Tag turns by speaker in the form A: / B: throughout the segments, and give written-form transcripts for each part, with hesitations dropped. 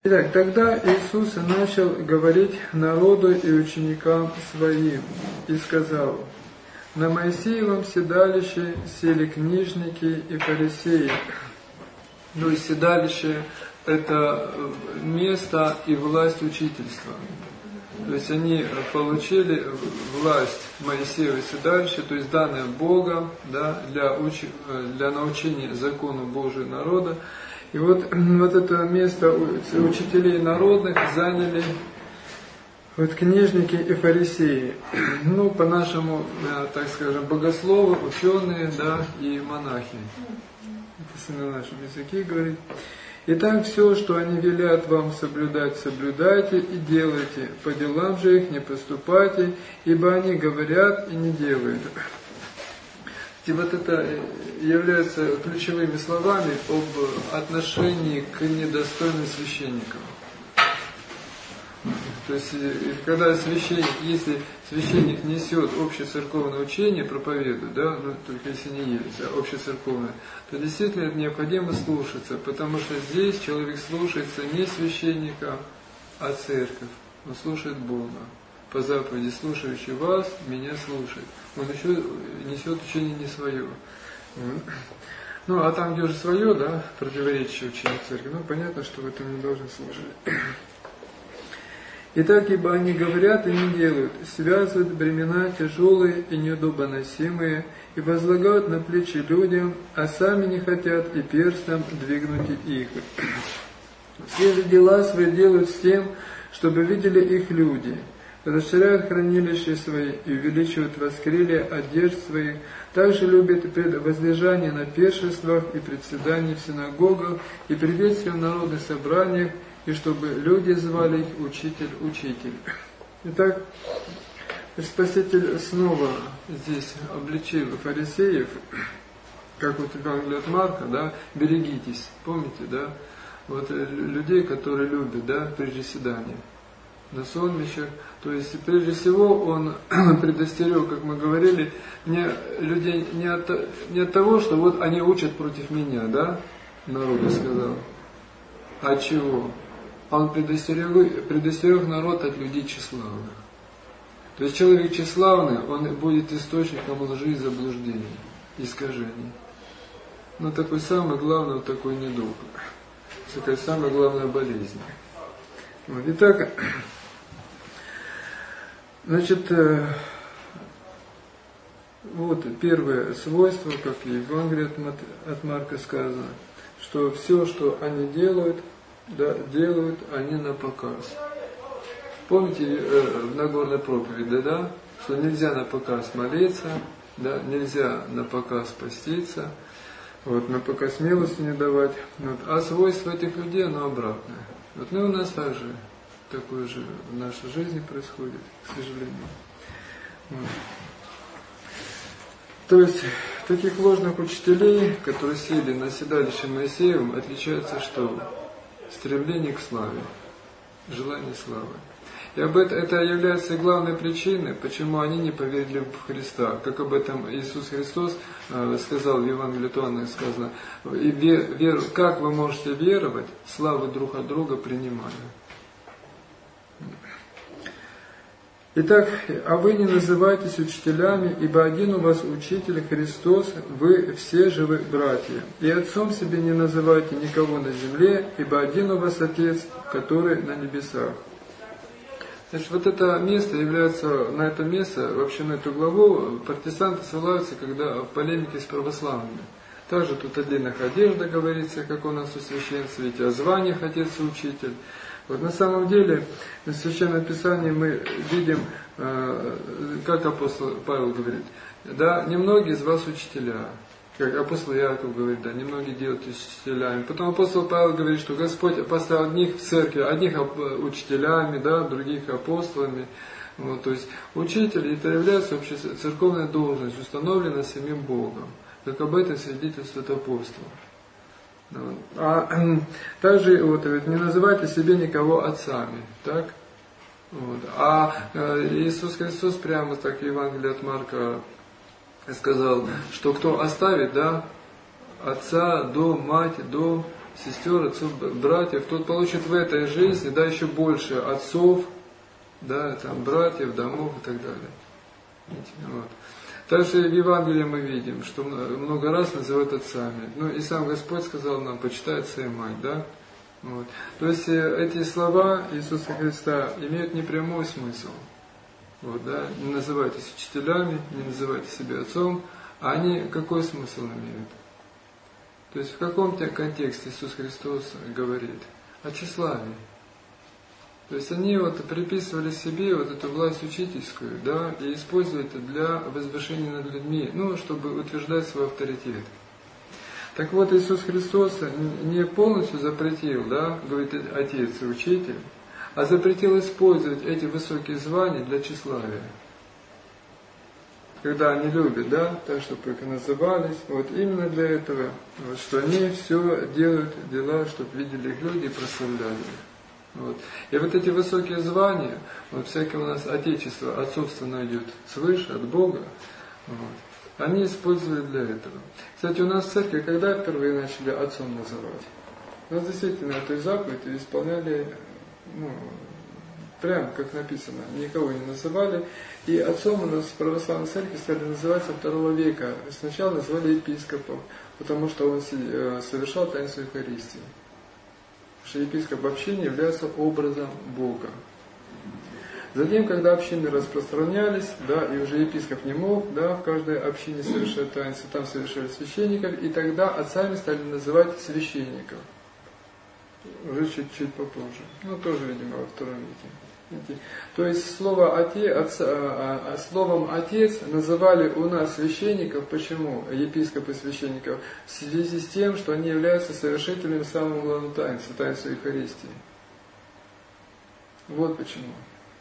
A: Итак, тогда Иисус начал говорить народу и ученикам своим, и сказал: «На Моисеевом седалище сели книжники и фарисеи». То есть седалище – это место и власть учительства. То есть они получили власть Моисеева седалища, то есть данное Богом, да, для научения закону Божию народа. И вот это место учителей народных заняли вот книжники и фарисеи. Ну, по-нашему, так скажем, богословы, ученые, да, и монахи. Если на нашем языке говорить. Итак, все, что они велят вам соблюдать, соблюдайте и делайте. По делам же их не поступайте, ибо они говорят и не делают. И вот это является ключевыми словами об отношении к недостойным священникам. То есть, когда священник, если священник несет общецерковное учение, проповедует, да, ну, только если не есть, а общецерковное, то действительно это необходимо слушаться, потому что здесь человек слушается не священника, а церковь. Он слушает Бога. По заповеди: слушающий вас, меня слушает. Он еще несет учение не свое. Ну, а там, где уже свое, да, противоречие учению церкви, ну, понятно, что в этом не должен служить. Итак, ибо они говорят и не делают, связывают бремена тяжелые и неудобоносимые, и возлагают на плечи людям, а сами не хотят и перстом двигнуть их. Все же дела свои делают с тем, чтобы видели их люди. Расширяют хранилища свои и увеличивают воскрелие одежд своих, также любят возлежание на пиршествах и председание в синагогах и приветствие в народных собраниях, и чтобы люди звали их учитель, учитель. Итак, Спаситель снова здесь обличил фарисеев, как вот в Евангелии от Марка, да, берегитесь, помните, да, вот людей, которые любят, да, приседания на сонмищах. То есть, прежде всего, он предостерег, как мы говорили, людей не от того, что вот они учат против меня, да, народу сказал. А от чего? Он предостерег народ от людей тщеславных. То есть, человек тщеславный, он будет источником лжи и заблуждений, искажений. Но такой самый главный, вот такой недуг. Такая самая главная болезнь. Вот. Итак, значит, вот первое свойство, как и в Евангелии от Марка сказано, что все, что они делают, да, делают они на показ. Помните в Нагорной проповеди, да, что нельзя на показ молиться, да, нельзя на показ поститься, вот, на показ милости не давать. Вот. А свойство этих людей, оно обратное. Вот, ну и у нас также такое же в нашей жизни происходит, к сожалению. Вот. То есть таких ложных учителей, которые сели на седалище Моисеевым, отличается что? Стремление к славе, желание славы. И это является главной причиной, почему они не поверили в Христа. Как об этом Иисус Христос сказал в Евангелии от Иоанна, сказано: как вы можете веровать, славу друг от друга принимая. Итак, а вы не называйтесь учителями, ибо один у вас учитель Христос, вы все же вы братья. И отцом себе не называйте никого на земле, ибо один у вас Отец, который на небесах. Значит, вот это место является, на это место, вообще на эту главу, протестанты ссылаются, когда в полемике с православными. Также тут о длинных одеждах говорится, как у нас у священства, ведь о званиях Отец и Учитель. Вот на самом деле, в Священном Писании мы видим, как апостол Павел говорит, да, немногие из вас учителя, как апостол Яков говорит, да, немногие делают учителями. Потом апостол Павел говорит, что Господь поставил одних в церкви, одних учителями, да, других апостолами. Вот, то есть учитель это является вообще церковная должность, установленная самим Богом, как об этом свидетельствует апостол. А также вот, не называйте себе никого отцами, так? Вот. А Иисус Христос прямо так в Евангелии от Марка сказал, что кто оставит, да, отца, дом, мать, дом, сестер, отцов, братьев, тот получит в этой жизни, да, еще больше отцов, да, там, братьев, домов и так далее. Вот. Также в Евангелии мы видим, что много раз называют отцами. Ну и сам Господь сказал нам, почитай отца и мать, да? Вот. То есть эти слова Иисуса Христа имеют непрямой смысл. Вот, да? Не называйтесь учителями, не называйте себя отцом, а они какой смысл имеют? То есть в каком контексте Иисус Христос говорит? О тщеславии. То есть они вот приписывали себе вот эту власть учительскую, да, и использовали это для возвышения над людьми, ну, чтобы утверждать свой авторитет. Так вот, Иисус Христос не полностью запретил, да, говорит Отец и Учитель, а запретил использовать эти высокие звания для тщеславия. Когда они любят, да, так, чтобы их назывались, вот именно для этого, вот, что они все делают дела, чтобы видели их люди и прославляли их. Вот. И вот эти высокие звания, вот всякое у нас отечество, отцовство идет свыше, от Бога, вот, они использовали для этого. Кстати, у нас в церкви, когда впервые начали отцом называть? У нас действительно эту заповедь исполняли, ну, прям как написано, никого не называли. И отцом у нас в православной церкви стали называть со II века. Сначала называли епископом, потому что он совершал таинство Евхаристии. Что епископ общины является образом Бога. Затем, когда общины распространялись, да, и уже епископ не мог, да, в каждой общине совершать таинство, там совершали священников, и тогда отцами стали называть священников. Уже чуть-чуть попозже. Ну, тоже, видимо, во II веке. То есть словом «отец» называли у нас священников, почему? Епископы священников, в связи с тем, что они являются совершителями самого главного таинства, таинства Евхаристии. Вот почему.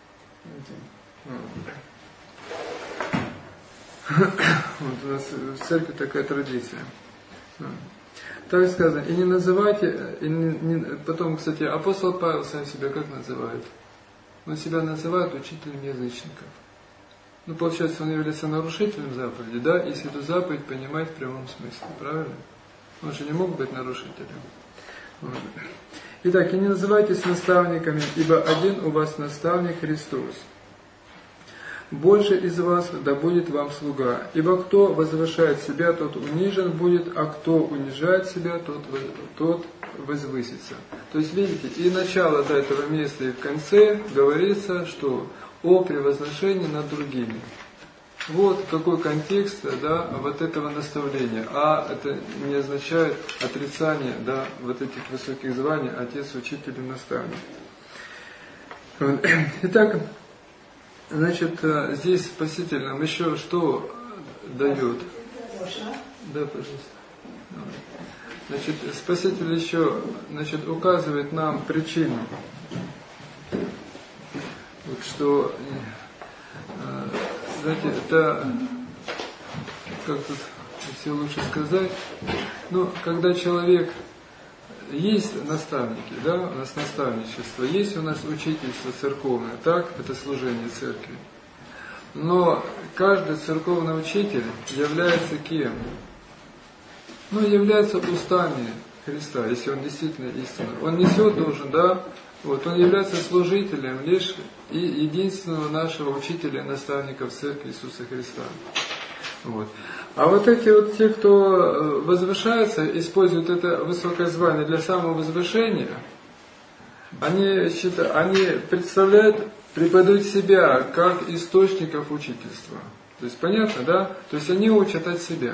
A: Вот у нас в церкви такая традиция. Так сказано, и не называйте, потом, кстати, апостол Павел сам себя как называет? Он себя называет учителем язычников. Ну, получается, он является нарушителем заповеди, да, если эту заповедь понимать в прямом смысле, правильно? Он же не мог быть нарушителем. Вот. Итак, и не называйтесь наставниками, ибо один у вас наставник Христос. Больше из вас да будет вам слуга, ибо кто возвышает себя, тот унижен будет, а кто унижает себя, тот возвысится. То есть, видите, и начало до этого места, и в конце говорится, что о превозношении над другими. Вот какой контекст, да, вот этого наставления. А это не означает отрицание, да, вот этих высоких званий отец, учитель и наставник. Итак, значит, здесь Спаситель нам еще что дает? Да, пожалуйста. Значит, Спаситель еще, значит, указывает нам причину. Вот что, знаете, это, как тут все лучше сказать, ну, когда человек, есть наставники, да, у нас наставничество, есть у нас учительство церковное, так, это служение церкви. Но каждый церковный учитель является кем? Ну, является устами Христа, если он действительно истинный. Он несет должен, да, вот, он является служителем лишь и единственного нашего учителя и наставника в церкви Иисуса Христа. Вот. А вот эти вот те, кто возвышается, используют это высокое звание для самовозвышения, они представляют, преподают себя как источников учительства. То есть понятно, да? То есть они учат от себя.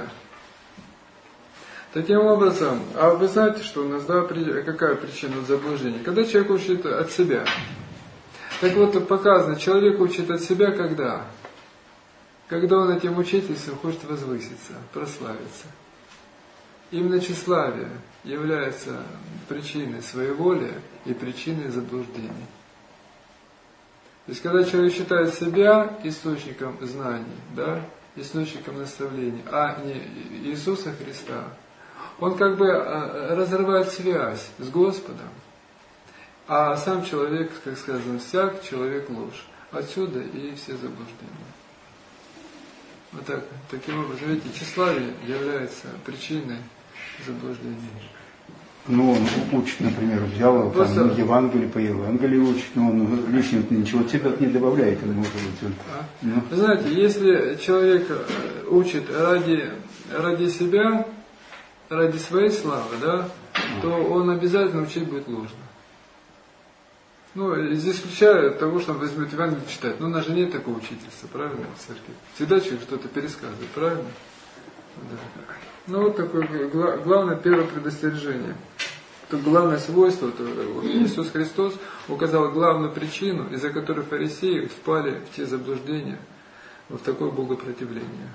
A: Таким образом, а вы знаете, что у нас, да, какая причина заблуждения? Когда человек учит от себя. Так вот, показано, человек учит от себя когда? Когда он этим учительством хочет возвыситься, прославиться. Именно тщеславие является причиной своеволия и причиной заблуждений. То есть, когда человек считает себя источником знаний, да, источником наставлений, а не Иисуса Христа, он как бы разрывает связь с Господом, а сам человек, как сказано, всяк человек ложь. Отсюда и все заблуждения. Вот так, таким образом, видите, тщеславие является причиной заблуждения.
B: Ну, он учит, например, взял там, Евангелие по Евангелию учит, но он лишнего ничего от себя не добавляет, он может быть. Ну.
A: Вы знаете, если человек учит ради себя, ради своей славы, да, то он обязательно учить будет ложно. Ну, исключая того, что он возьмет Евангелие читать. Но у нас же нет такого учительства, правильно, в церкви? Всегда человек что-то пересказывает, правильно? Да. Ну, вот такое главное первое предостережение. То главное свойство, то Иисус Христос указал главную причину, из-за которой фарисеи впали в те заблуждения, в такое богопротивление.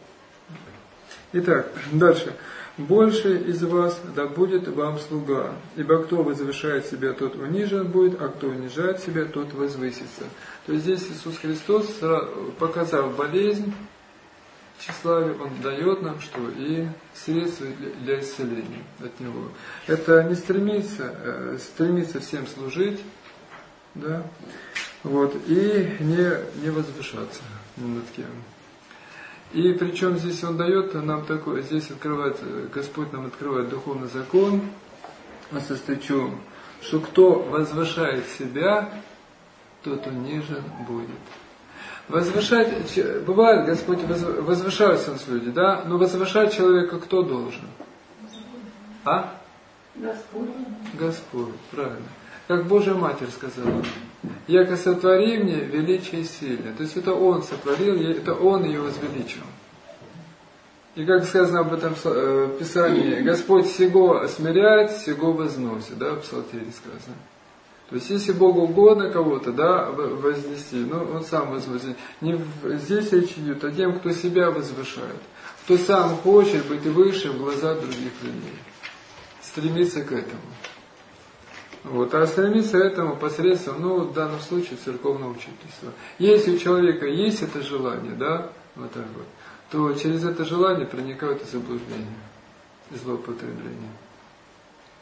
A: Итак, дальше. «Больше из вас да будет вам слуга, ибо кто возвышает себя, тот унижен будет, а кто унижает себя, тот возвысится». То есть здесь Иисус Христос, показав болезнь, тщеславие, Он дает нам что? И средства для исцеления от него. Это не стремиться всем служить, да, вот, и не возвышаться ни над кем. И причем здесь Он дает нам такое, здесь открывает, Господь нам открывает духовный закон, состоит в чем? Что кто возвышает себя, тот унижен будет. Возвышать, бывает, Господь возвышаются люди, да, но возвышать человека кто должен? А?
C: Господь.
A: Господь, правильно. Как Божья Матерь сказала, «Яко сотвори мне величие сильное». То есть это Он сотворил, это Он ее возвеличил. И как сказано об этом в Писании, Господь сего смиряет, сего возносит, да, в Псалтире сказано. То есть если Богу угодно кого-то, да, вознести, ну Он сам возвысит. Не здесь речь идет о тем, кто себя возвышает, кто сам хочет быть выше в глазах других людей, стремится к этому. Вот. А стремиться к этому посредством, ну, в данном случае, церковного учительства. Если у человека есть это желание, да, вот так вот, то через это желание проникают и заблуждения, и злоупотребления.